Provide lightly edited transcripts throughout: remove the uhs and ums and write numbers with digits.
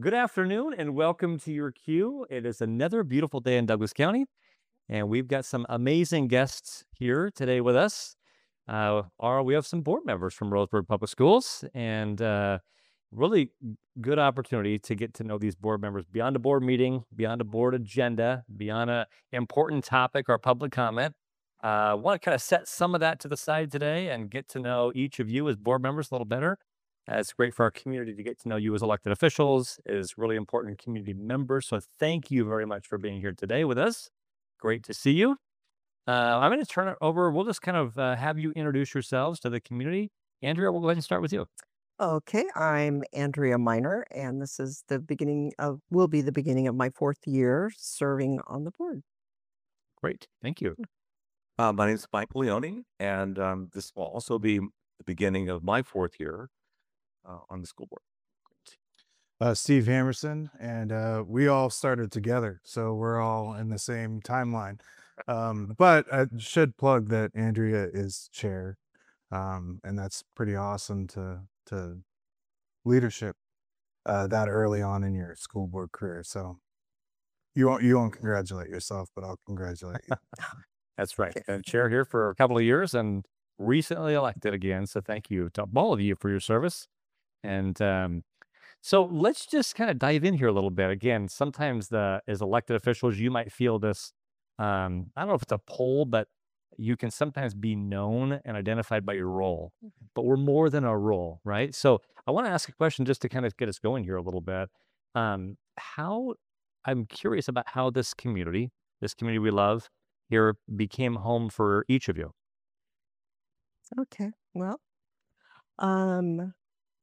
Good afternoon and welcome to your queue. It is another beautiful day in Douglas County, and we've got some amazing guests here today with us. We have some board members from Roseburg Public Schools, and really good opportunity to get to know these board members beyond a board meeting, beyond a board agenda, beyond a important topic or public comment. Want to kind of set some of that to the side today and get to know each of you as board members a little better. It's great for our community to get to know you as elected officials, is really important community members. So thank you very much for being here today with us. Great to see you. I'm going to turn it over. We'll just kind of have you introduce yourselves to the community. Andrea, we'll go ahead and start with you. Okay, I'm Andrea Miner, and this is will be the beginning of my fourth year serving on the board. Great. Thank you. My name is Mike Leone, and this will also be the beginning of my fourth year on the school board. Steve Hamerson, and we all started together, so we're all in the same timeline. But I should plug that Andrea is chair, and that's pretty awesome to leadership that early on in your school board career. So you won't congratulate yourself, but I'll congratulate you. That's right. And chair here for a couple of years and recently elected again. So thank you to all of you for your service. And so let's just kind of dive in here a little bit. Again, sometimes as elected officials, you might feel this, I don't know if it's a pull, but you can sometimes be known and identified by your role, but we're more than a role, right? So I want to ask a question just to kind of get us going here a little bit. How I'm curious about how this community we love here became home for each of you. Okay, well, um,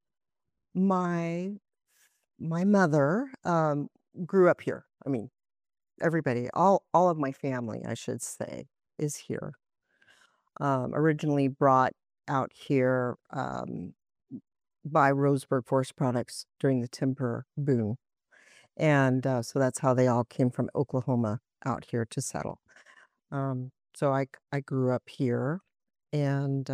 my my mother grew up here. I mean, everybody, all of my family, I should say, is here. Originally brought out here by Roseburg Forest Products during the timber boom. And so that's how they all came from Oklahoma out here to settle. So I grew up here, and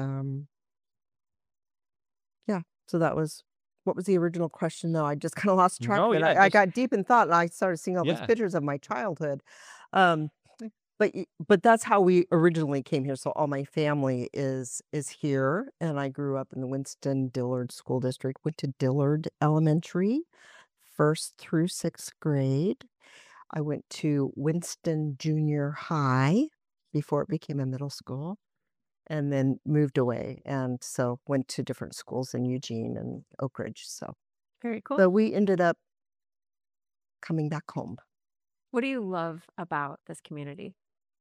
yeah. So that was what was the original question? Though I just kind of lost track No, of it. yeah, I just got deep in thought, and I started seeing all these yeah. pictures of my childhood. Um, but that's how we originally came here. So all my family is here, and I grew up in the Winston Dillard School District. Went to Dillard Elementary, first through sixth grade. I went to Winston Junior High before it became a middle school, and then moved away, and so went to different schools in Eugene and Oak Ridge. So, Very cool. but we ended up coming back home. What do you love about this community?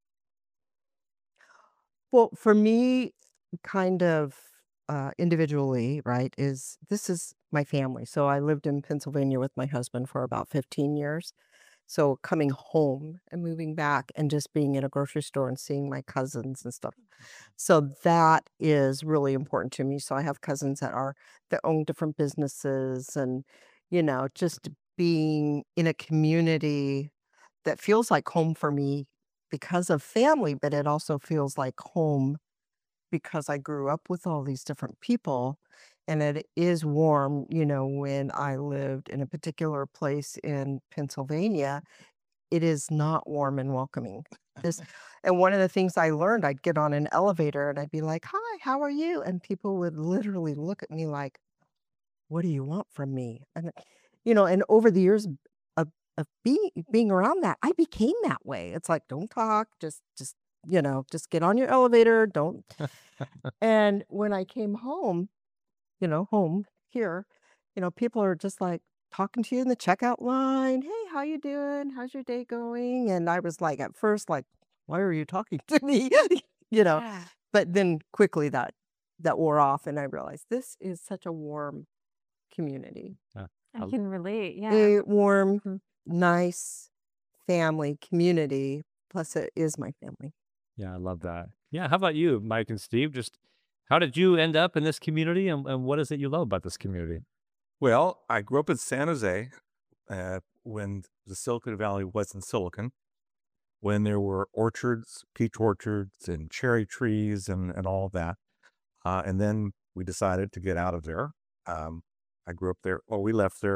Well, for me, kind of individually, right, is this is my family. So I lived in Pennsylvania with my husband for about 15 years. So coming home and moving back and just being in a grocery store and seeing my cousins and stuff. So that is really important to me. So I have cousins that own different businesses, and just being in a community that feels like home for me because of family, but it also feels like home because I grew up with all these different people. And it is warm, when I lived in a particular place in Pennsylvania, it is not warm and welcoming. This, and one of the things I learned, I'd get on an elevator and I'd be like, "Hi, how are you?" And people would literally look at me like, "What do you want from me?" And over the years of being around that, I became that way. It's like, don't talk, just get on your elevator, don't. And when I came home, home here, people are just like talking to you in the checkout line. "Hey, how you doing? How's your day going?" And I was like, at first, like, "Why are you talking to me?" you know, Yeah. but then quickly that wore off, and I realized this is such a warm community. Yeah. I can relate. Yeah. A warm, nice family community. Plus, it is my family. Yeah, I love that. Yeah, how about you, Mike and Steve? Just how did you end up in this community, and what is it you love about this community? Well, I grew up in San Jose when the Silicon Valley wasn't Silicon, when there were orchards, peach orchards, and cherry trees, and all of that. And then we decided to get out of there. I grew up there. Well, we left there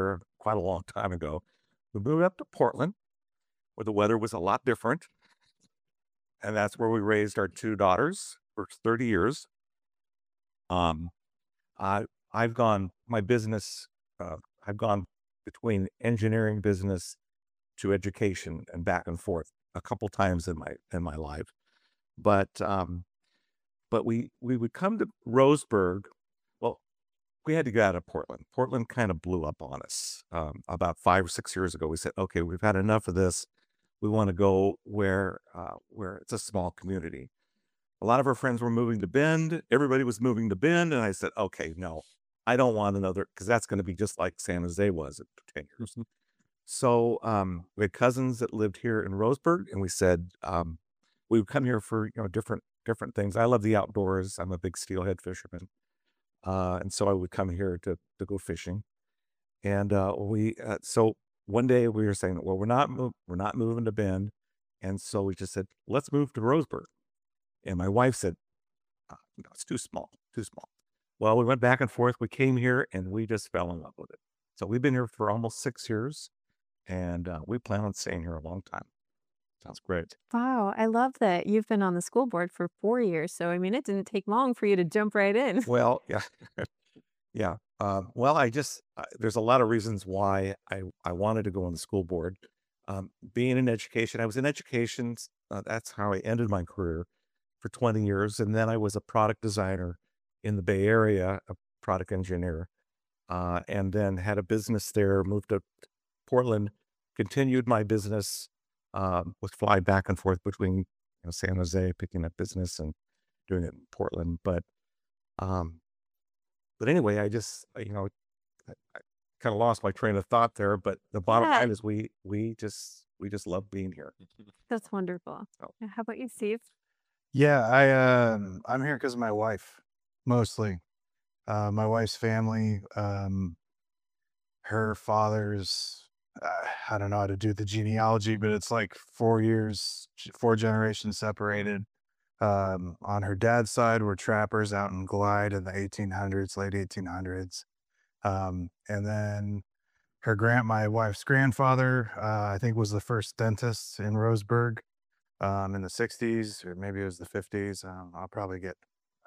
quite a long time ago. We moved up to Portland, where the weather was a lot different, and that's where we raised our 2 daughters for 30 years. Um, I I've gone my business, I've gone between engineering business to education and back and forth a couple times in my life. But we would come to Roseburg. Well, we had to get out of Portland. Portland kind of blew up on us about 5 or 6 years ago. We said, okay, we've had enough of this. We want to go where it's a small community. A lot of our friends were moving to Bend. Everybody was moving to Bend, and I said, okay, no, I don't want another, because that's going to be just like San Jose was at 10 years. So we had cousins that lived here in Roseburg, and we said we would come here for different things. I love the outdoors. I'm a big steelhead fisherman, and so I would come here to go fishing. And so one day we were saying, well, we're not moving to Bend, and so we just said, let's move to Roseburg. And my wife said, no, it's too small, too small. Well, we went back and forth. We came here, and we just fell in love with it. So we've been here for almost 6 years, and we plan on staying here a long time. Sounds great. Wow, I love that you've been on the school board for 4 years. So, I mean, it didn't take long for you to jump right in. Well, yeah, yeah. Well, there's a lot of reasons why I wanted to go on the school board. Being in education, I was in education. That's how I ended my career for 20 years. And then I was a product designer in the Bay Area, a product engineer, and then had a business there, moved to Portland, continued my business, was fly back and forth between San Jose, picking up business and doing it in Portland. But anyway, I kind of lost my train of thought there. But the bottom Yeah, line is we just love being here. that's wonderful. Oh. How about you, Steve? Yeah, I'm here because of my wife, mostly. My wife's family, her father's, I don't know how to do the genealogy, but it's like 4 years, 4 generations separated. On her dad's side, were trappers out in Glide in the 1800s, late 1800s. And then my wife's grandfather, I think was the first dentist in Roseburg, in the 60s, or maybe it was the 50s. I'll probably get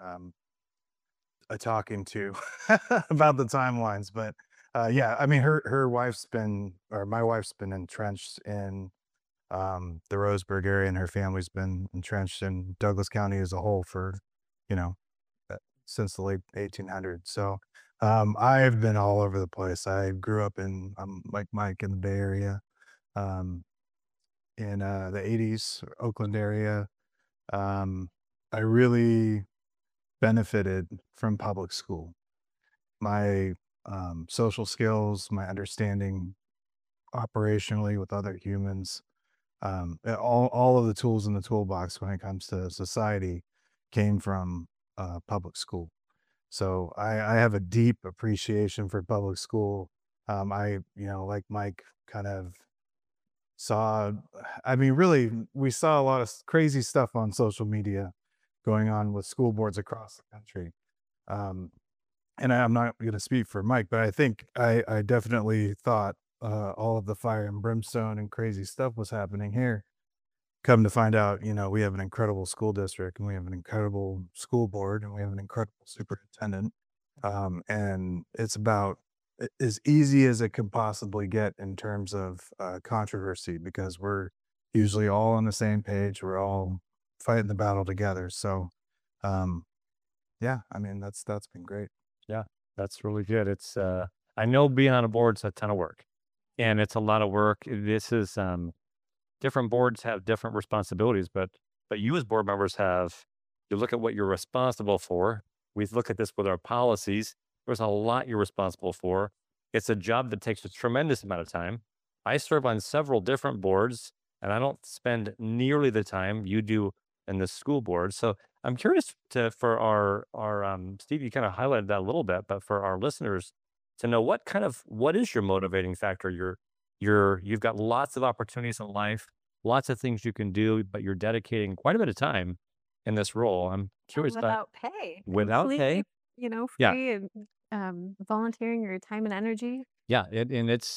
a talking to about the timelines, but yeah, I mean, my wife's been entrenched in the Roseburg area, and her family's been entrenched in Douglas County as a whole for, you know, since the late 1800s. So I've been all over the place. I grew up like Mike, in the Bay Area, in the 80s, Oakland area. I really benefited from public school. My social skills, my understanding operationally with other humans, all of the tools in the toolbox when it comes to society came from public school. So I have a deep appreciation for public school. Like Mike, kind of saw, I mean, really, we saw a lot of crazy stuff on social media going on with school boards across the country. Um, and I'm not going to speak for Mike, but I think I definitely thought all of the fire and brimstone and crazy stuff was happening here. Come to find out, we have an incredible school district, and we have an incredible school board, and we have an incredible superintendent. And it's about as easy as it can possibly get in terms of controversy, because we're usually all on the same page. We're all fighting the battle together. So, yeah, I mean, that's been great. Yeah, that's really good. It's I know being on a board's a ton of work, and it's a lot of work. This is different boards have different responsibilities, but you as board members you look at what you're responsible for. We look at this with our policies. There's a lot you're responsible for. It's a job that takes a tremendous amount of time. I serve on several different boards, and I don't spend nearly the time you do in the school board. So I'm curious for our Steve, you kind of highlighted that a little bit, but for our listeners to know what is your motivating factor? You've got lots of opportunities in life, lots of things you can do, but you're dedicating quite a bit of time in this role. I'm curious about Without pay. without pay. Completely, Yeah, free and volunteering your time and energy. yeah, and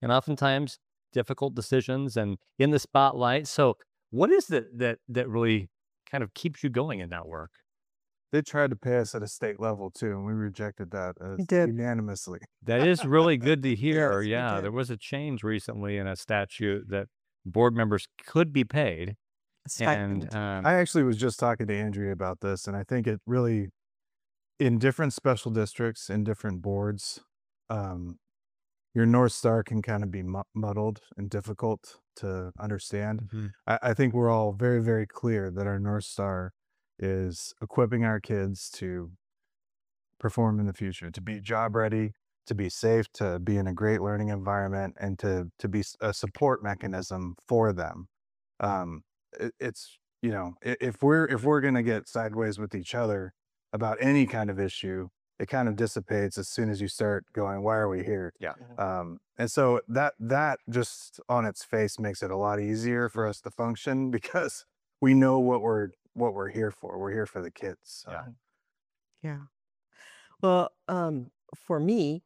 and oftentimes difficult decisions and in the spotlight. So, what is it that really kind of keeps you going in that work? They tried to pay us at a state level too, and we rejected that We did. unanimously. That is really good to hear. Yes, we Yeah, there did. was a change recently in a statute that board members could be paid, A and stipend. I actually was just talking to Andrea about this, and I think it really, in different special districts, in different boards, um, your North Star can kind of be muddled and difficult to understand. Mhm. I think we're all very, very clear that our North Star is equipping our kids to perform in the future, to be job ready, to be safe, to be in a great learning environment, and to be a support mechanism for them. It's if we're gonna get sideways with each other about any kind of issue, it kind of dissipates as soon as you start going, "Why are we here?" Yeah. And so that just on its face makes it a lot easier for us to function because we know what we're here for. We're here for the kids. So. Yeah. Yeah. Well, for me,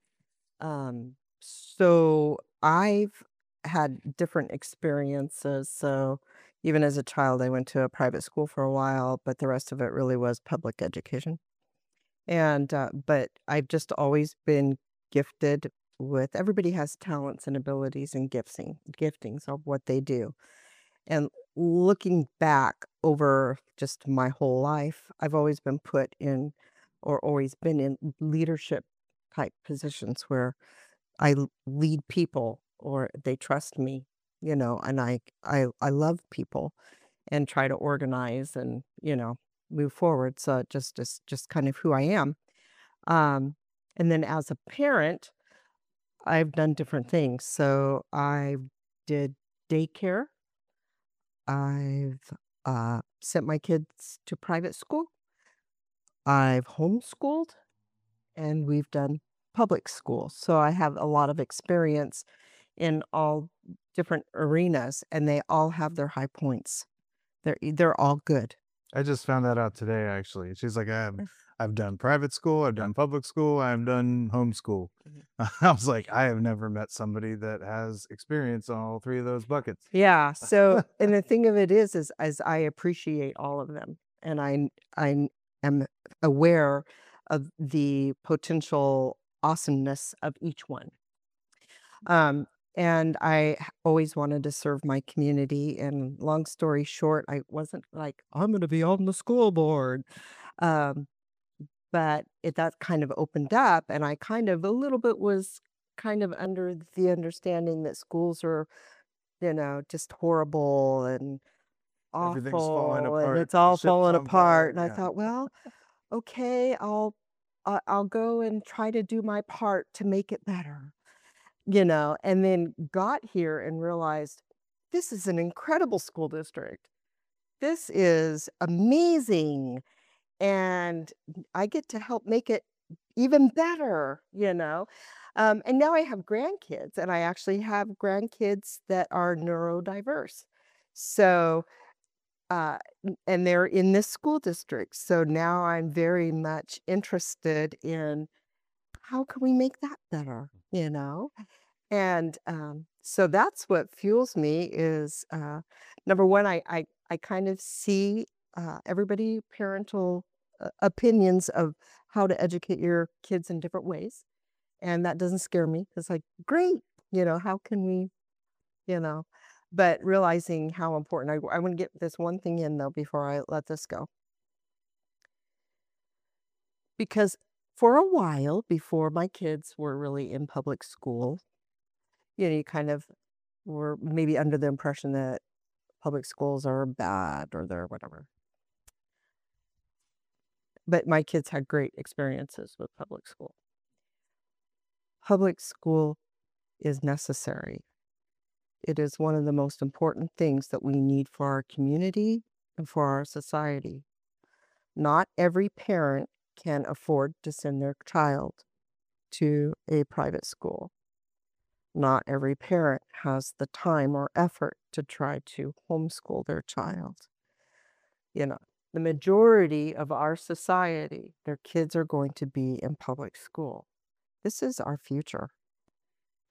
so I've had different experiences. So even as a child, I went to a private school for a while, but the rest of it really was public education. And but I've just always been gifted with everybody has talents and abilities and giftings of what they do. And looking back over just my whole life, I've always been put in or always been in leadership type positions where lead people or they trust me, and I love people and try to organize and, move forward. So it just is just kind of who I am. Um, and then as a parent, I've done different things. So I did daycare. I've sent my kids to private school. I've homeschooled and we've done public school. So I have a lot of experience in all different arenas and they all have their high points. They're all good. I just found that out today, actually. She's like, Mm. I've done private school, I've done public school, I've done homeschool. Mhm. I was like, I have never met somebody that has experience on all three of those buckets. Yeah. So, and the thing of it is as I appreciate all of them, and I am aware of the potential awesomeness of each one. Um, and always wanted to serve my community. And long story short, I wasn't like, I'm going to be on the school board. Um, but that kind of opened up, and I kind of a little bit was kind of under the understanding that schools are, just horrible and Everything's falling awful, and apart. it's all Ship's falling on apart. fire. And I Yeah. thought, well, okay, I'll go and try to do my part to make it better, and then got here and realized this is an incredible school district. This is amazing. And I get to help make it even better. And now I have grandkids, and I actually have grandkids that are neurodiverse. So, and they're in this school district. So now I'm very much interested in how can we make that better? And so that's what fuels me is number one, I kind of see everybody parental opinions of how to educate your kids in different ways. And that doesn't scare me. It's like, great, how can we, you know, but realizing how important, I want to get this one thing in though before I let this go. Because for a while before my kids were really in public school, you kind of were maybe under the impression that public schools are bad or they're whatever. But my kids had great experiences with public school. Public school is necessary. It is one of the most important things that we need for our community and for our society. Not every parent can afford to send their child to a private school. Not every parent has the time or effort to try to homeschool their child. The majority of our society, their kids are going to be in public school. This is our future.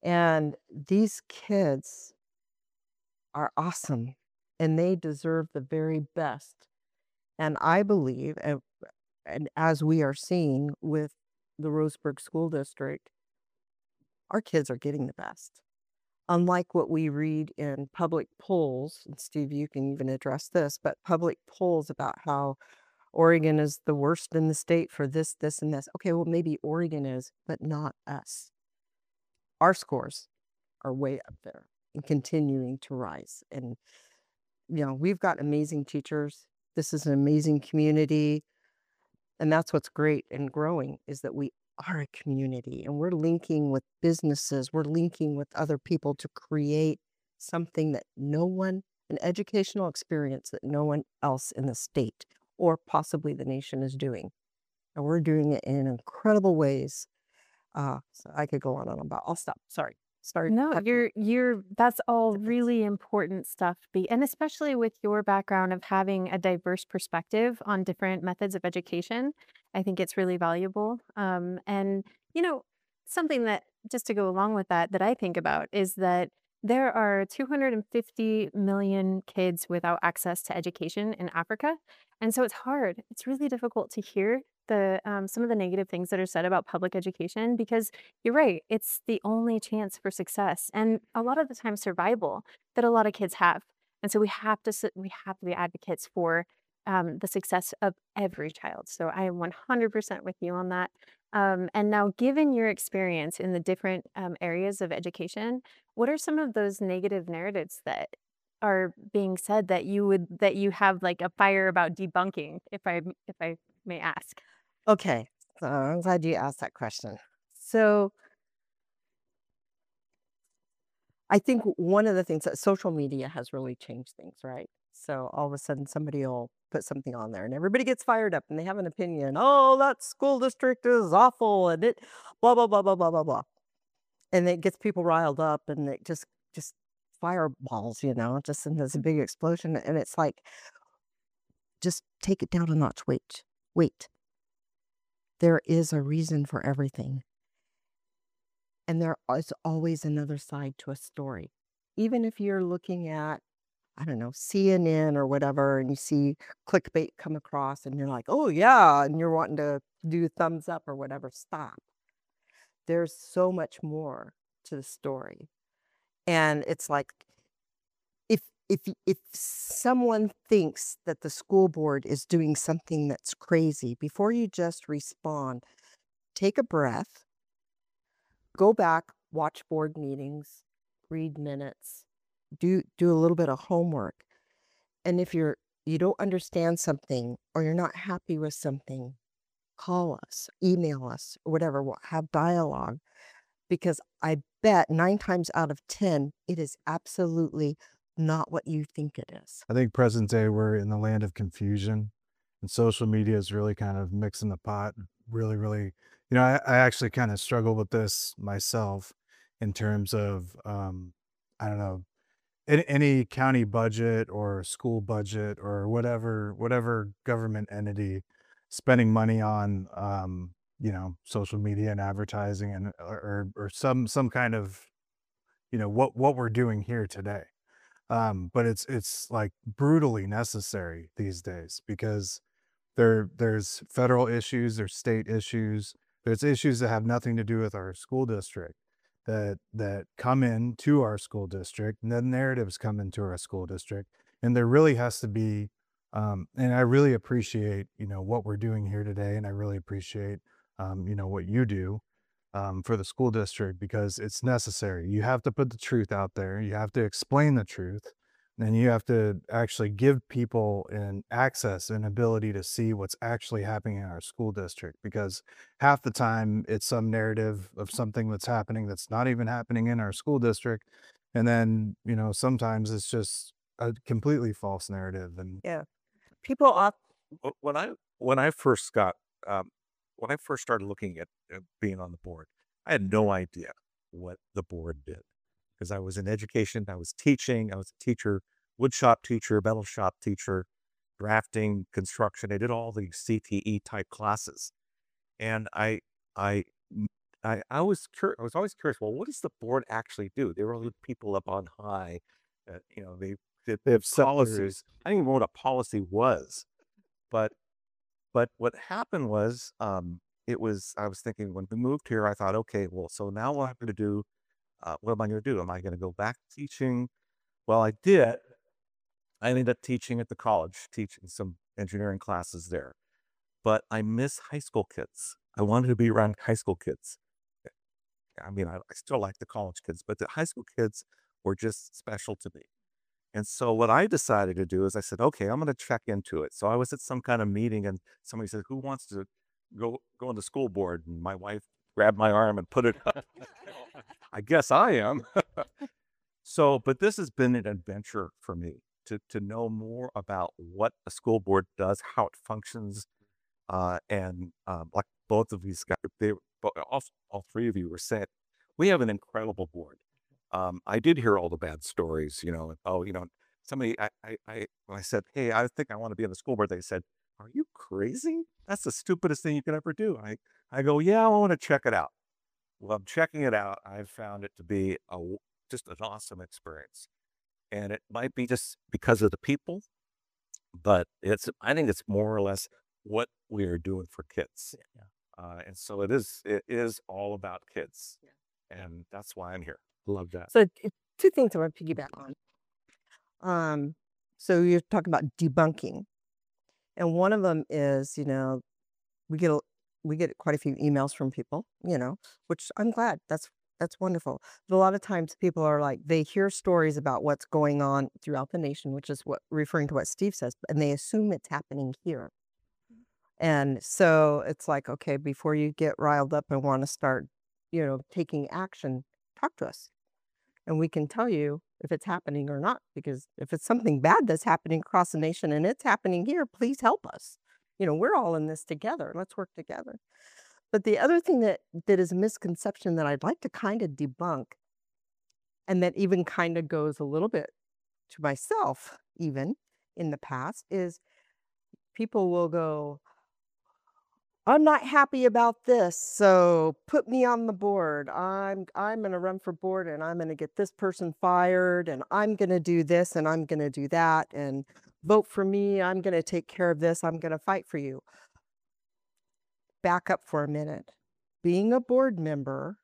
And these kids are awesome and they deserve the very best. And I believe, and as we are seeing with the Roseburg School District, our kids are getting the best. Unlike what we read in public polls, and Steve, you can even address this, but public polls about how Oregon is the worst in the state for this, this, and this. Okay, well, maybe Oregon is, but not us. Our scores are way up there and continuing to rise. And, we've got amazing teachers. This is an amazing community. And that's what's great and growing is that we are a community and we're linking with businesses. We're linking with other people to create something that an educational experience that no one else in the state or possibly the nation is doing. And we're doing it in incredible ways. So I could go on and on about. I'll stop. Sorry. No, that's all really important stuff. And especially with your background of having a diverse perspective on different methods of education, I think it's really valuable. And, something that just to go along with that I think about is that there are 250 million kids without access to education in Africa. And so it's hard. It's really difficult to hear some of the negative things that are said about public education because you're right, it's the only chance for success and a lot of the time survival that a lot of kids have. And so we have to be advocates for the success of every child. So I am 100% with you on that. And now, given your experience in the different areas of education, what are some of those negative narratives that are being said that you have like a fire about debunking, if I may ask? Okay. So I'm glad you asked that question. So I think one of the things that social media has really changed things, right? So all of a sudden somebody will put something on there and everybody gets fired up and they have an opinion. Oh, that school district is awful and it blah blah blah blah blah blah blah. And it gets people riled up and it just fireballs, just in this big explosion. And it's like, just take it down a notch. Wait. There is a reason for everything. And there is always another side to a story. Even if you're looking at, I don't know, CNN or whatever, and you see clickbait come across and you're like, oh, yeah, and you're wanting to do thumbs up or whatever, stop. There's so much more to the story. And it's like, if someone thinks that the school board is doing something that's crazy, before you just respond, take a breath. Go back, watch board meetings, read minutes, do a little bit of homework. And if you don't understand something or you're not happy with something, call us, email us, or whatever. We'll have dialogue because I bet 9 times out of 10, it is absolutely not what you think it is. I think present day we're in the land of confusion, and social media is really kind of mixing the pot. Really, really, I actually kind of struggle with this myself in terms of, I don't know, any county budget or school budget or whatever government entity spending money on, social media and advertising and or some kind of, what we're doing here today. But it's like brutally necessary these days because there's federal issues, there's state issues, there's issues that have nothing to do with our school district that come into our school district, and then narratives come into our school district, and there really has to be, and I really appreciate what we're doing here today, and I really appreciate what you do for the school district because it's necessary. You have to put the truth out there. You have to explain the truth. And you have to actually give people an access and ability to see what's actually happening in our school district because half the time it's some narrative of something that's happening that's not even happening in our school district. And then, sometimes it's just a completely false narrative. And Yeah. People opt. When I first got when I first started looking at being on the board, I had no idea what the board did because I was in education, I was teaching, I was a teacher, wood shop teacher, metal shop teacher, drafting, construction. I did all the CTE type classes, and I I was I was always curious. Well, what does the board actually do? They were the people up on high. They did They have policies. I didn't even know what a policy was, but what happened was, I was thinking when we moved here, I thought, okay, well, so now what I'm going to do? What am I going to do? Am I going to go back to teaching? Well, I did. I ended up teaching at the college, teaching some engineering classes there. But I miss high school kids. I wanted to be around high school kids. I mean, I still like the college kids, but the high school kids were just special to me. And so what I decided to do is I said, okay, I'm going to check into it. So I was at some kind of meeting and somebody said, who wants to go on the school board? And my wife grabbed my arm and put it up. I guess I am. So, but this has been an adventure for me to know more about what a school board does, how it functions, and like both of these guys, all three of you were saying, we have an incredible board. I did hear all the bad stories, somebody, when I said, hey, I think I want to be on the school board, they said, are you crazy? That's the stupidest thing you could ever do. I go, yeah, I want to check it out. Well, I'm checking it out. I've found it to be just an awesome experience. And it might be just because of the people, but I think it's more or less what we are doing for kids. And so it is all about kids. And that's why I'm here. Love that. So two things I want to piggyback on. So you're talking about debunking, and one of them is, we get quite a few emails from people, which I'm glad. That's wonderful. But a lot of times people are like, they hear stories about what's going on throughout the nation, which is referring to what Steve says, and they assume it's happening here. And so it's like, okay, before you get riled up and want to start, taking action, talk to us. And we can tell you if it's happening or not, because if it's something bad that's happening across the nation and it's happening here, please help us. We're all in this together. Let's work together. But the other thing that is a misconception that I'd like to kind of debunk, and that even kind of goes a little bit to myself, even in the past, is people will go, I'm not happy about this, so put me on the board. I'm going to run for board, and I'm going to get this person fired, and I'm going to do this, and I'm going to do that, and vote for me. I'm going to take care of this. I'm going to fight for you. Back up for a minute. Being a board member,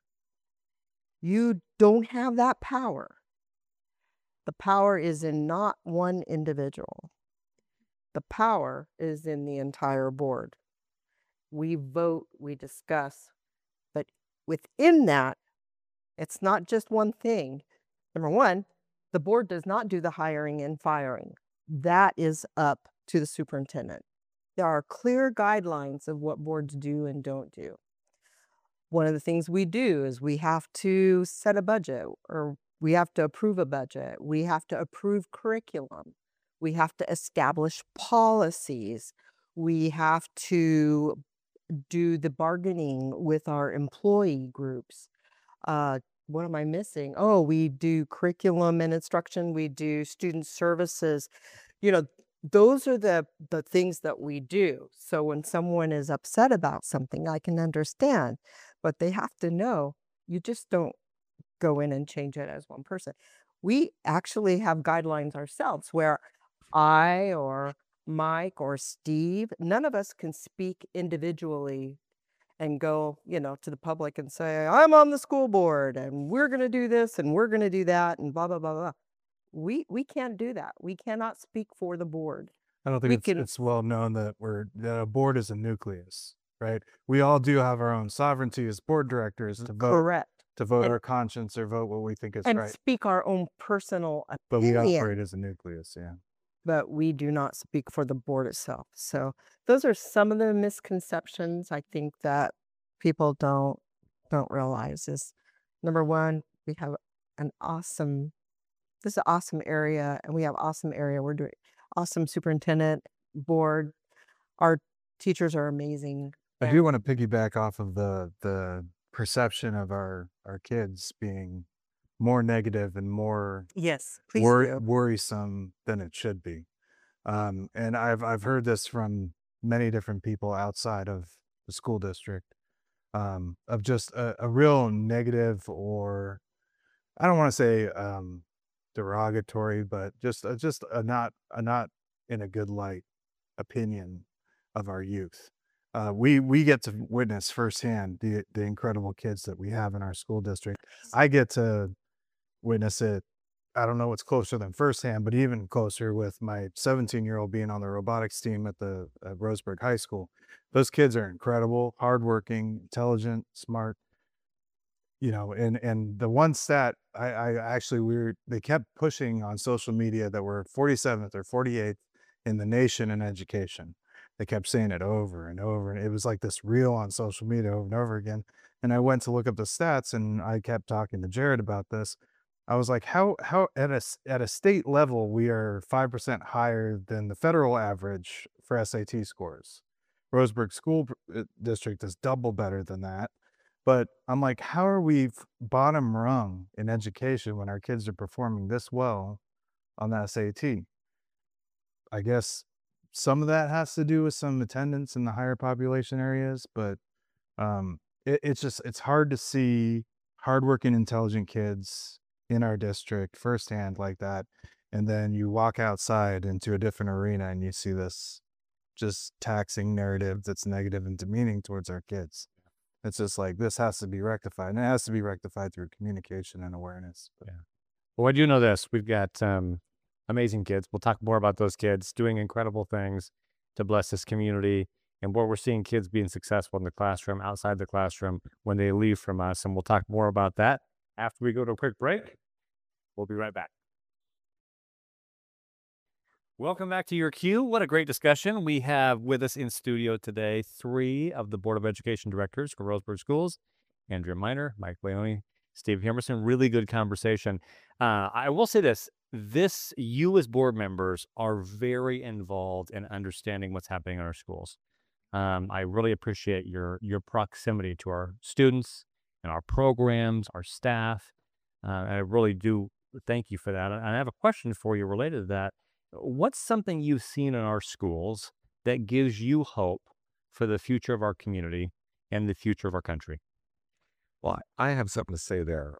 you don't have that power. The power is in not one individual. The power is in the entire board. We vote, we discuss, but within that, it's not just one thing. Number one, the board does not do the hiring and firing. That is up to the superintendent. There are clear guidelines of what boards do and don't do. One of the things we do is we have to set a budget, or we have to approve a budget. We have to approve curriculum. We have to establish policies. We have to do the bargaining with our employee groups. What am I missing? Oh, we do curriculum and instruction. We do student services. Those are the things that we do. So when someone is upset about something, I can understand, but they have to know you just don't go in and change it as one person. We actually have guidelines ourselves where I or Mike or Steve, none of us can speak individually and go, to the public and say, I'm on the school board and we're going to do this and we're going to do that and blah, blah, blah, blah. We can't do that. We cannot speak for the board. I don't think it's well known that a board is a nucleus, right? We all do have our own sovereignty as board directors to vote. Correct. To vote our conscience or vote what we think is and right. Speak our own personal opinion. But we operate as a nucleus, yeah. But we do not speak for the board itself. So those are some of the misconceptions I think that people don't realize is, number one, we have this is an awesome area, and we have awesome area. We're doing awesome superintendent board. Our teachers are amazing. I do want to piggyback off of the perception of our kids being more negative and more worrisome than it should be. And I've heard this from many different people outside of the school district. of just a real negative, or I don't want to say derogatory, but just a not in a good light opinion of our youth. We get to witness firsthand the incredible kids that we have in our school district. I get to witness it. I don't know what's closer than firsthand, but even closer with my 17-year-old being on the robotics team at the at Roseburg High School. Those kids are incredible, hardworking, intelligent, smart. And the one stat I actually they kept pushing on social media that we're 47th or 48th in the nation in education. They kept saying it over and over, and it was like this reel on social media over and over again. And I went to look up the stats, and I kept talking to Jared about this. I was like, how at a state level we are 5% higher than the federal average for SAT scores. Roseburg School District is double better than that. But I'm like, how are we bottom rung in education when our kids are performing this well on the SAT? I guess some of that has to do with some attendance in the higher population areas, but it's hard to see hardworking, intelligent kids in our district firsthand like that. And then you walk outside into a different arena and you see this just taxing narrative that's negative and demeaning towards our kids. It's just like, this has to be rectified, and it has to be rectified through communication and awareness. But Yeah. Well, I do know this. We've got amazing kids. We'll talk more about those kids doing incredible things to bless this community, and where we're seeing kids being successful in the classroom, outside the classroom, when they leave from us. And we'll talk more about that after we go to a quick break. We'll be right back. Welcome back to Your Cue. What a great discussion. We have with us in studio today 3 of the Board of Education directors for Roseburg Schools: Andrea Miner, Mike Leone, Steve Hermerson. Really good conversation. I will say this. You as board members are very involved in understanding what's happening in our schools. I really appreciate your proximity to our students and our programs, our staff. I really do thank you for that. And I have a question for you related to that. What's something you've seen in our schools that gives you hope for the future of our community and the future of our country? Well, I have something to say there.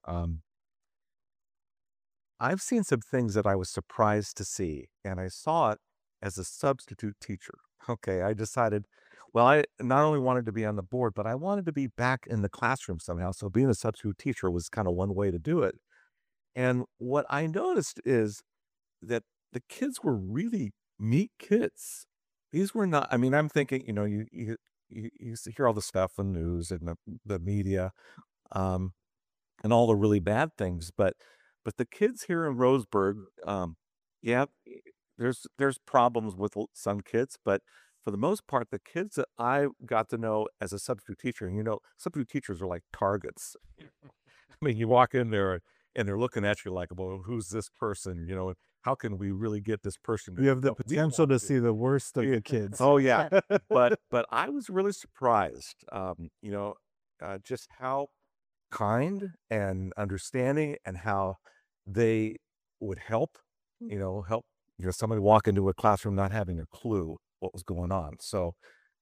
I've seen some things that I was surprised to see, and I saw it as a substitute teacher. Okay, I decided, well, I not only wanted to be on the board, but I wanted to be back in the classroom somehow. So being a substitute teacher was kind of one way to do it. And what I noticed is that the kids were really neat kids. These were not, I mean, I'm thinking, you hear all the stuff in the news and the media, um, and all the really bad things, but the kids here in Roseburg, yeah, there's problems with some kids, but for the most part, the kids that I got to know as a substitute teacher, and substitute teachers are like targets. I mean, you walk in there and they're looking at you like, well, who's this person? How can we really get this person? you have the No, we potential want to to. see the worst of Yeah. the kids. Oh yeah, but I was really surprised. Just how kind and understanding, and how they would help. Help. Somebody walk into a classroom not having a clue what was going on. So,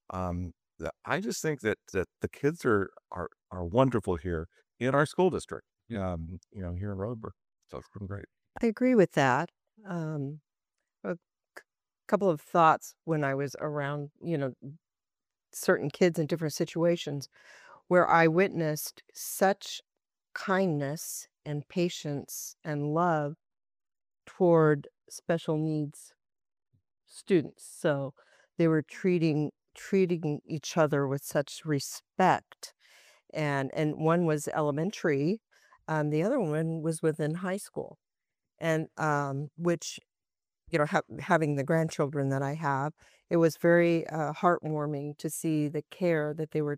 I just think that the kids are wonderful here in our school district. Here in Roseburg. So it's been great. I agree with that. Um, a couple of thoughts when I was around, certain kids in different situations where I witnessed such kindness and patience and love toward special needs students. So they were treating each other with such respect. And one was elementary, the other one was within high school. And which, having the grandchildren that I have, it was very heartwarming to see the care that they were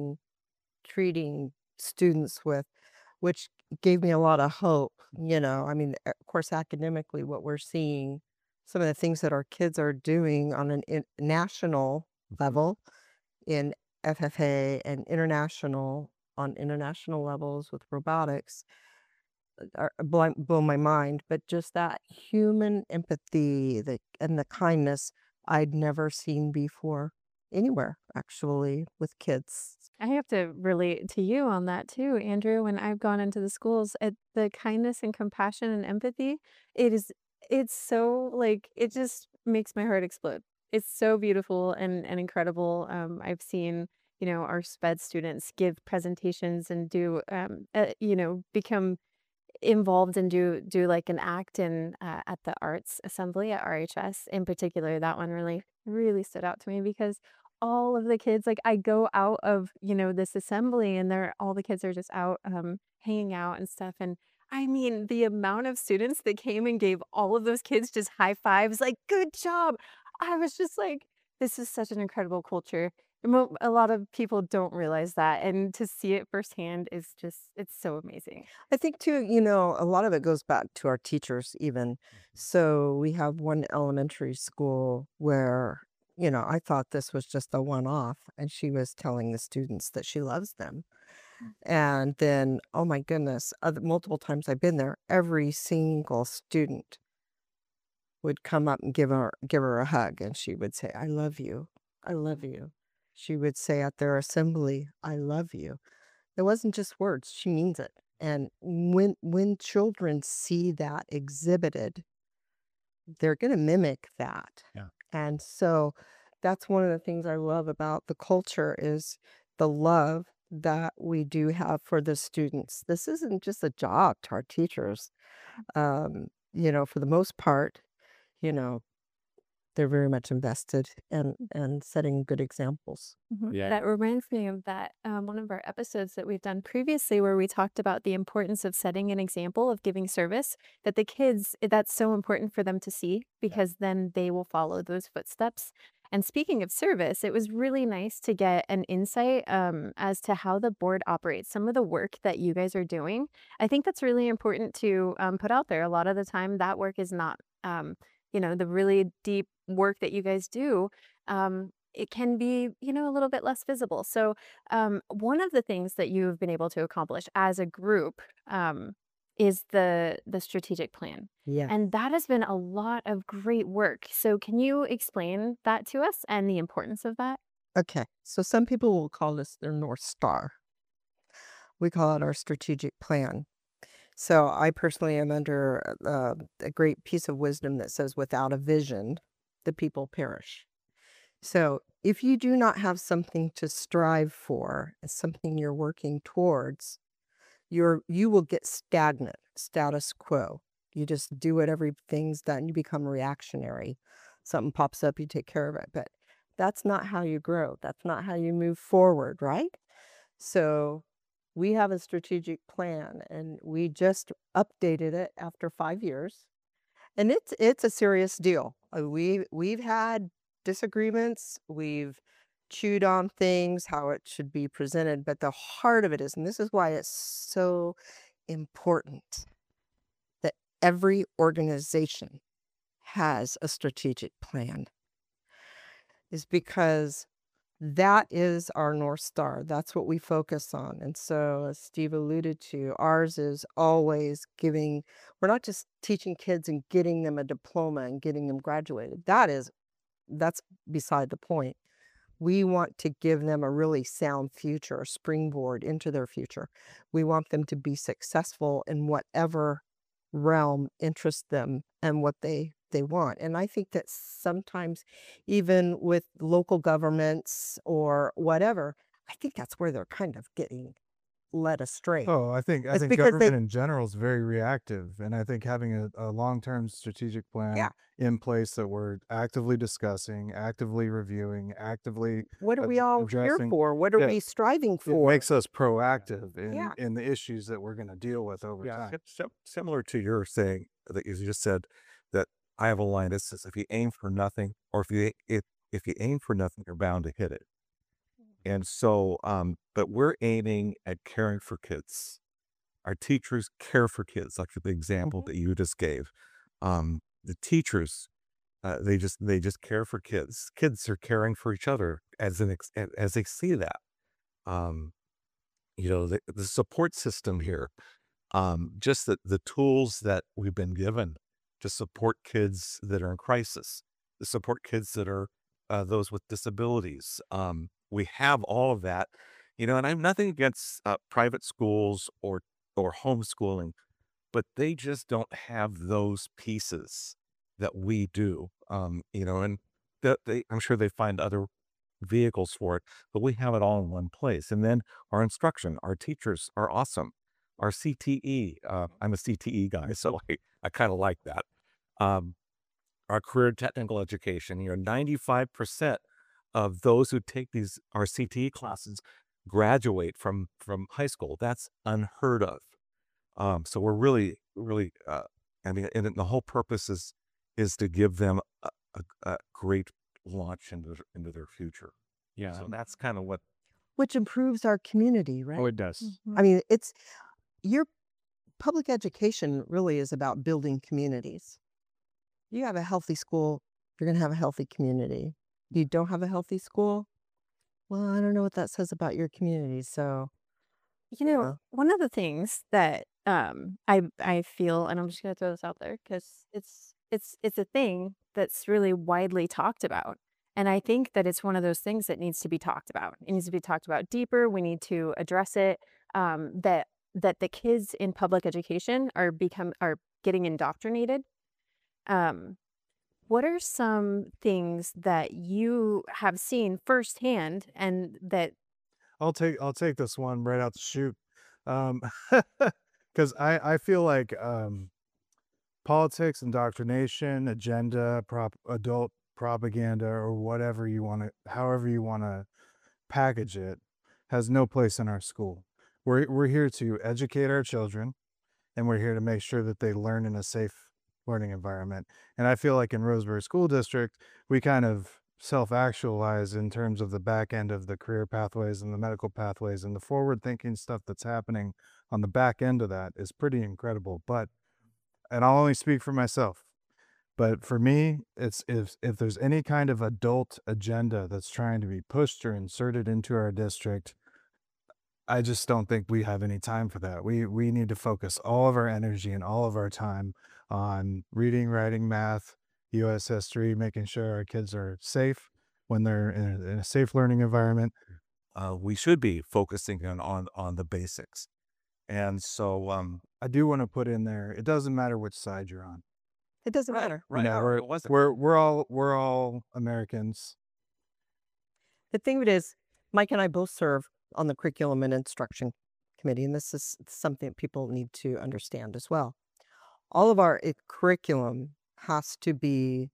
treating students with, which gave me a lot of hope. I mean, of course, academically, what we're seeing, some of the things that our kids are doing on an national level in FFA and on international levels with robotics blow my mind. But just that human empathy, and the kindness I'd never seen before anywhere, actually, with kids. I have to relate to you on that too, Andrew. When I've gone into the schools, the kindness and compassion and empathy, it is it's so like it just makes my heart explode. It's so beautiful and incredible. I've seen, our sped students give presentations and do become involved and do like an act in at the arts assembly at RHS in particular. That one really stood out to me because all of the kids, like, I go out of this assembly and they're all the kids are just out hanging out and stuff. And I mean, the amount of students that came and gave all of those kids just high fives, like, good job. I was just like, this is such an incredible culture. A lot of people don't realize that, and to see it firsthand is just, it's so amazing. I think too, a lot of it goes back to our teachers even. So we have one elementary school where, I thought this was just a one-off, and she was telling the students that she loves them. And then, oh my goodness, multiple times I've been there, every single student would come up and give her a hug, and she would say, "I love you. I love you." She would say at their assembly, "I love you." It wasn't just words, she means it. And when children see that exhibited, they're going to mimic that. Yeah. And so that's one of the things I love about the culture is the love that we do have for the students. This isn't just a job to our teachers. For the most part, you know, they're very much invested and setting good examples. Yeah. That reminds me of that one of our episodes that we've done previously where we talked about the importance of setting an example of giving service, that the kids, that's so important for them to see because then they will follow those footsteps. And speaking of service, it was really nice to get an insight as to how the board operates, some of the work that you guys are doing. I think that's really important to put out there. A lot of the time, that work is not, the really deep work that you guys do. It can be, a little bit less visible. So, one of the things that you've been able to accomplish as a group is the strategic plan. Yeah. And that has been a lot of great work. So, can you explain that to us and the importance of that? Okay. So some people will call this their North Star. We call it our strategic plan. So I personally am under a great piece of wisdom that says, without a vision, the people perish. So if you do not have something to strive for, something you're working towards, you will get stagnant, status quo. You just do what everything's done. You become reactionary. Something pops up, you take care of it. But that's not how you grow. That's not how you move forward, right? So we have a strategic plan, and we just updated it after 5 years. And it's a serious deal. We've had disagreements. We've chewed on things, how it should be presented, but the heart of it is, and this is why it's so important, that every organization has a strategic plan, is because that is our North Star. That's what we focus on. And so, as Steve alluded to, ours is always giving, we're not just teaching kids and getting them a diploma and getting them graduated. That's beside the point. We want to give them a really sound future, a springboard into their future. We want them to be successful in whatever realm interests them and what they want. And I think that sometimes, even with local governments or whatever, I think that's where they're kind of getting led astray. Oh, I think It's because government they, in general is very reactive, and I think having a long-term strategic yeah, plan in place that we're actively discussing, actively reviewing, actively what are we all here addressing, for? What are yeah, we striving it for? makes us proactive Yeah. in the issues that we're going to deal with over Yeah, time. it's similar to your saying that you just said that I have a line that says, if you aim for nothing, or if you aim for nothing, you're bound to hit it. And so, but we're aiming at caring for kids. Our teachers care for kids, like the example Mhm. that you just gave. The teachers, they just care for kids. Kids are caring for each other as they see that. Um, the support system here, just the tools that we've been given to support kids that are in crisis, to support kids that are those with disabilities. We have all of that, And I have nothing against private schools or homeschooling, but they just don't have those pieces that we do. And I'm sure they find other vehicles for it, but we have it all in one place. And then our instruction, our teachers are awesome. Our CTE, I'm a CTE guy, so I kind of like that. Um, our career technical education, 95% of those who take our CTE classes graduate from high school. That's unheard of. So we're really, really, and the whole purpose is to give them a great launch into their future. Yeah. So that's kind of what. Which improves our community, Oh, right? it does. I mean, your public education really is about building communities. You have a healthy school, you're going to have a healthy community. You don't have a healthy school, well, I don't know what that says about your community. So, yeah. One of the things that I feel, and I'm just gonna throw this out there because it's a thing that's really widely talked about. And I think that it's one of those things that needs to be talked about. It needs to be talked about deeper. We need to address it. That the kids in public education are getting indoctrinated. What are some things that you have seen firsthand and that I'll take this one right out the chute. Because I feel like politics, indoctrination, agenda, adult propaganda, or whatever you want to, however you want to package it, has no place in our school. We're here to educate our children, and we're here to make sure that they learn in a safe learning environment. And I feel like in Roseburg School District, we kind of self-actualize in terms of the back end of the career pathways and the medical pathways, and the forward-thinking stuff that's happening on the back end of that is pretty incredible. And I'll only speak for myself, but for me, it's if there's any kind of adult agenda that's trying to be pushed or inserted into our district, I just don't think we have any time for that. We need to focus all of our energy and all of our time on reading, writing, math, US history, making sure our kids are safe when they're in a safe learning environment. We should be focusing on the basics. And so, I do want to put in there, it doesn't matter which side you're on. It doesn't matter. You know, we're all Americans. The thing of it is, Mike and I both serve on the curriculum and instruction committee, and this is something that people need to understand as well. All of our curriculum has to be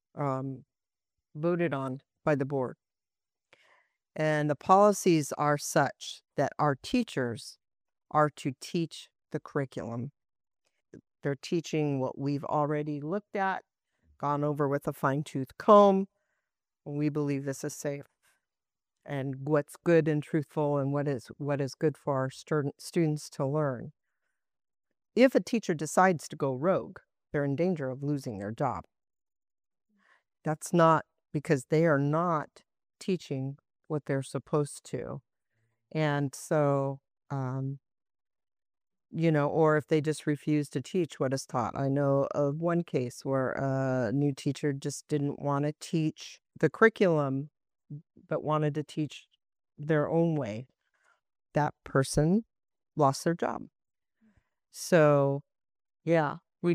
voted on by the board. And the policies are such that our teachers are to teach the curriculum. They're teaching what we've already looked at, gone over with a fine-tooth comb. We believe this is safe and what's good and truthful and what is good for our students to learn. If a teacher decides to go rogue, they're in danger of losing their job. That's not because they are not teaching what they're supposed to. And so, or if they just refuse to teach what is taught. I know of one case where a new teacher just didn't want to teach the curriculum, but wanted to teach their own way. That person lost their job. So, yeah, we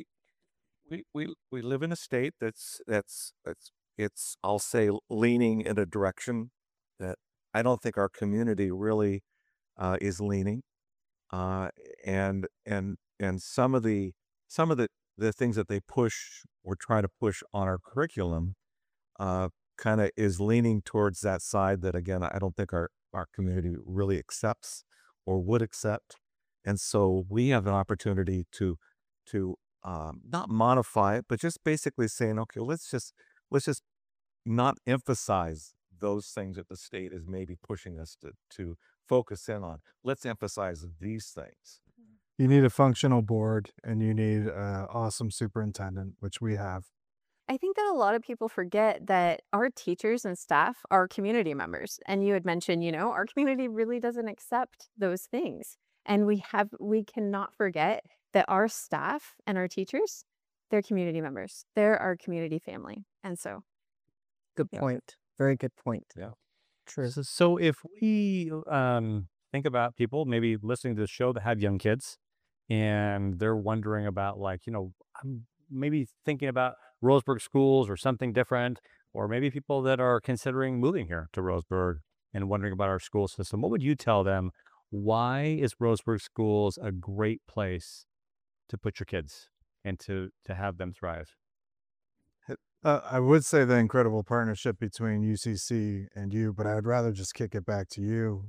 live in a state that's I'll say leaning in a direction that I don't think our community really is leaning, and some of the things that they push or try to push on our curriculum kind of is leaning towards that side that, again, I don't think our community really accepts or would accept. And so we have an opportunity to not modify it, but just basically saying, okay, let's just not emphasize those things that the state is maybe pushing us to focus in on. Let's emphasize these things. You need a functional board, and you need an awesome superintendent, which we have. I think that a lot of people forget that our teachers and staff are community members. And you had mentioned, our community really doesn't accept those things. And we cannot forget that our staff and our teachers, they're community members. They're our community family. And so. Good point. Very good point. Yeah. True. So if we think about people maybe listening to the show that have young kids and they're wondering about like, I'm maybe thinking about Roseburg schools or something different, or maybe people that are considering moving here to Roseburg and wondering about our school system, what would you tell them? Why is Roseburg schools a great place to put your kids and to have them thrive? I would say the incredible partnership between UCC and you, but I would rather just kick it back to you.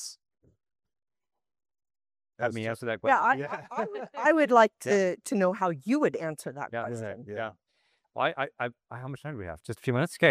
Let me answer that Yeah, question. I would like Yeah. to know how you would answer that Yeah, question. yeah. Well, how much time do we have? Just a few minutes? Okay.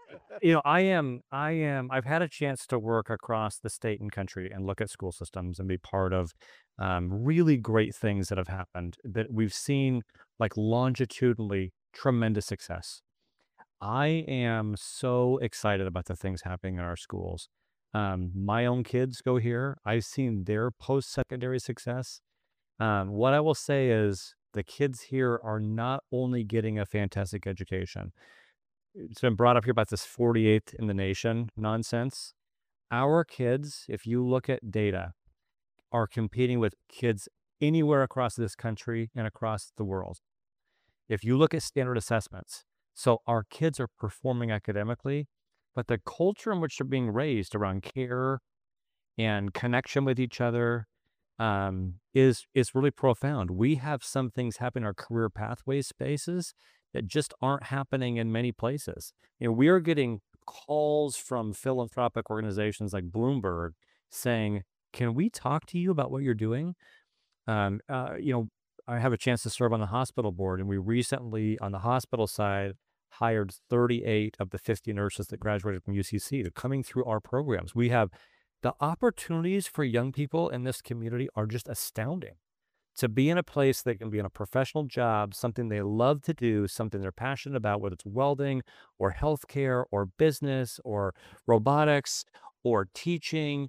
I've had a chance to work across the state and country and look at school systems and be part of really great things that have happened that we've seen like longitudinally tremendous success. I am so excited about the things happening in our schools. My own kids go here. I've seen their post-secondary success. What I will say is the kids here are not only getting a fantastic education. It's been brought up here about this 48th in the nation nonsense. Our kids, if you look at data, are competing with kids anywhere across this country and across the world. If you look at standard assessments, so our kids are performing academically, but the culture in which they're being raised around care and connection with each other is really profound. We have some things happen in our career pathway spaces that just aren't happening in many places. We are getting calls from philanthropic organizations like Bloomberg saying, "Can we talk to you about what you're doing?" Um, uh, you know, I have a chance to serve on the hospital board, and we recently, on the hospital side, hired 38 of the 50 nurses that graduated from UCC. They're coming through our programs. We have the opportunities for young people in this community are just astounding. To be in a place they can be in a professional job, something they love to do, something they're passionate about, whether it's welding or healthcare or business or robotics or teaching.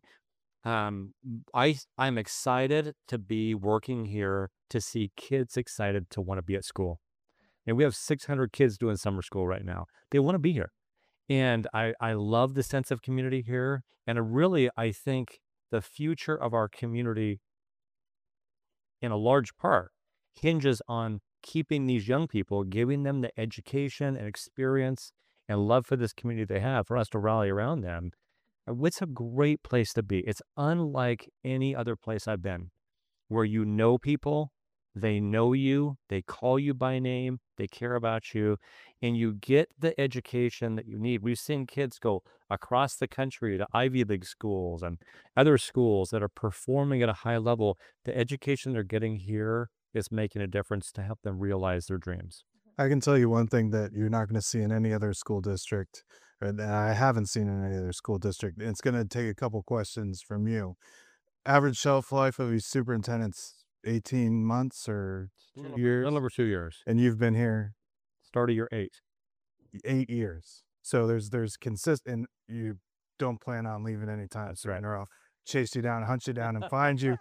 I'm excited to be working here to see kids excited to want to be at school. And we have 600 kids doing summer school right now. They want to be here. And I love the sense of community here. And really, I think the future of our community, in a large part, hinges on keeping these young people, giving them the education and experience and love for this community they have, for us to rally around them. It's a great place to be. It's unlike any other place I've been where you know people, they know you, they call you by name, they care about you, and you get the education that you need. We've seen kids go across the country to Ivy League schools and other schools that are performing at a high level. The education they're getting here is making a difference to help them realize their dreams. I can tell you one thing that you're not going to see in any other school district, or that I haven't seen in any other school district. It's going to take a couple questions from you. Average shelf life of these superintendents, 18 months or A 2 little years? over 2 years. And you've been here Start of year 8. 8 years. So there's consistent. You don't plan on leaving anytime That's soon, right. or I'll chase you down, hunt you down, and find you.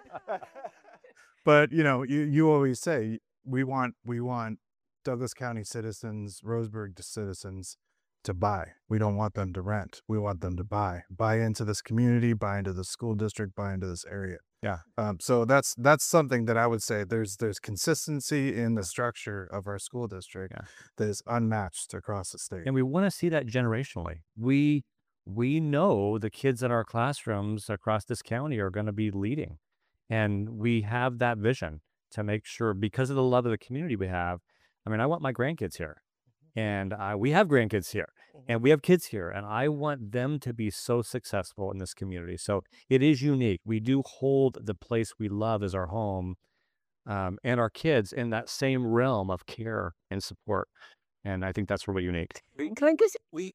But you always say we want Douglas County citizens, Roseburg citizens to buy. We don't want them to rent. We want them to buy into this community, buy into the school district, buy into this area. Yeah. So that's something that I would say there's consistency in the structure of our school district Yeah. that is unmatched across the state. And we want to see that generationally. We know the kids in our classrooms across this county are going to be leading. And we have that vision to make sure, because of the love of the community we have. I mean, I want my grandkids here, and we have grandkids here, and we have kids here, and I want them to be so successful in this community. So it is unique. We do hold the place we love as our home, and our kids in that same realm of care and support. And I think that's really unique. Can I just we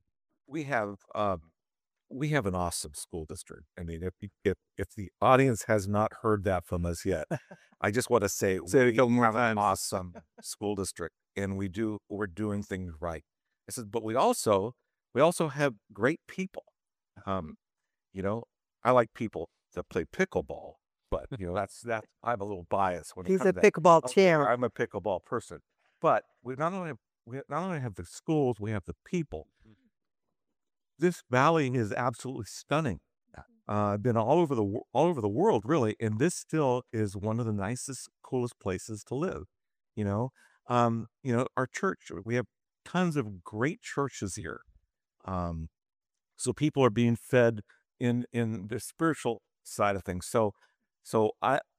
we have an awesome school district. I mean, if the audience has not heard that from us yet, I just want to say Say it a couple more have an times. awesome school district, and we're doing things right. I said, but we also have great people. You know, I like people that play pickleball, but that's I'm a little biased when it he's comes a to that. pickleball chair. I'm a pickleball person, but we not only have the schools, we have the people. this valley is absolutely stunning. I've been all over the world, really, and this still is one of the nicest, coolest places to live. Our church, we have tons of great churches here. So people are being fed in the spiritual side of things. So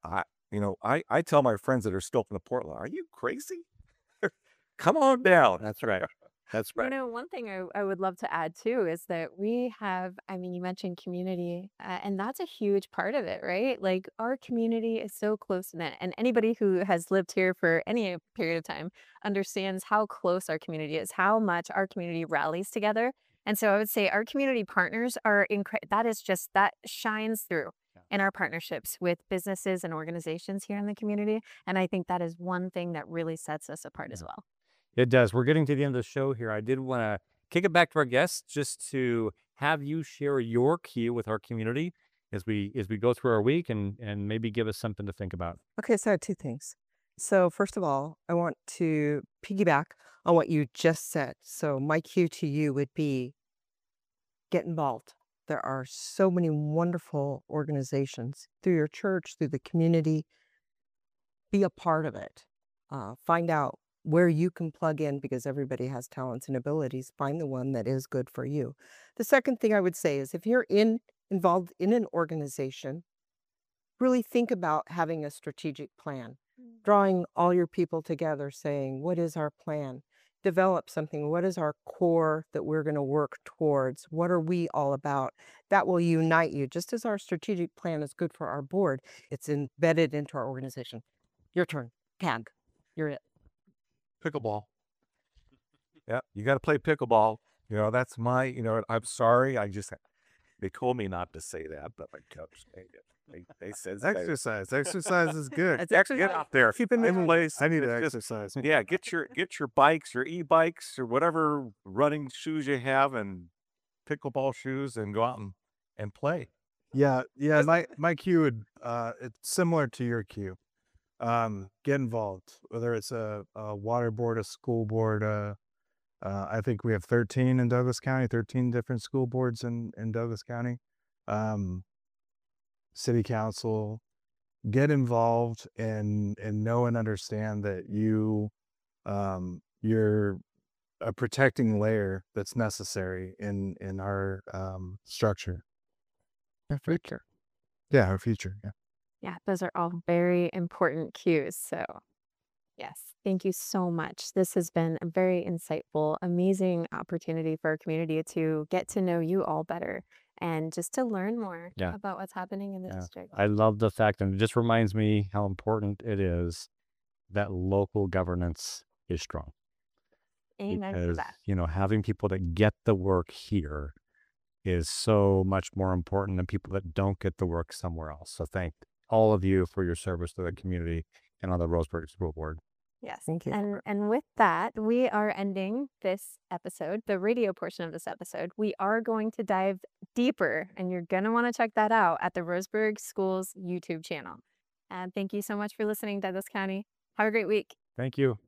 I tell my friends that are still from the Portland, are you crazy? Come on down. That's right. That's right. One thing I would love to add too is that we have, I mean, you mentioned community, and that's a huge part of it, right? Like our community is so close knit, and anybody who has lived here for any period of time understands how close our community is, how much our community rallies together. And so I would say our community partners are that shines through in our partnerships with businesses and organizations here in the community. And I think that is one thing that really sets us apart as well. It does. We're getting to the end of the show here. I did want to kick it back to our guests just to have you share your cue with our community as we go through our week and maybe give us something to think about. Okay, so I have two things. So first of all, I want to piggyback on what you just said. So my cue to you would be get involved. There are so many wonderful organizations through your church, through the community. Be a part of it. Find out where you can plug in because everybody has talents and abilities. Find the one that is good for you. The second thing I would say is if you're involved in an organization, really think about having a strategic plan, drawing all your people together, saying, what is our plan? Develop something. What is our core that we're going to work towards? What are we all about? That will unite you. Just as our strategic plan is good for our board, it's embedded into our organization. Your turn. CAG. You're it. Pickleball. Yeah, you got to play pickleball. That's my, I'm sorry. They told me not to say that, but my coach, they said, Exercise. Exercise is good. It's get out there. Keeping it place. I need to Just- exercise. Yeah, get your bikes, your e-bikes, or whatever running shoes you have, and pickleball shoes, and go out and play. Yeah. My cue would it's similar to your cue. Get involved, whether it's a water board, a school board. I think we have 13 in Douglas County, 13 different school boards in Douglas County. City council. Get involved and know and understand that you're a protecting layer that's necessary in our structure. Our future. Yeah, our future. Yeah. Yeah, those are all very important cues. So, yes, thank you so much. This has been a very insightful, amazing opportunity for our community to get to know you all better and just to learn more Yeah. about what's happening in the Yeah. district. I love the fact, and it just reminds me how important it is that local governance is strong. Amen to Because, that. having people that get the work here is so much more important than people that don't get the work somewhere else. So thank all of you for your service to the community and on the Roseburg School Board. Yes. Thank you. And with that, we are ending this episode, the radio portion of this episode. We are going to dive deeper, and you're going to want to check that out at the Roseburg Schools YouTube channel. And thank you so much for listening, Douglas County. Have a great week. Thank you.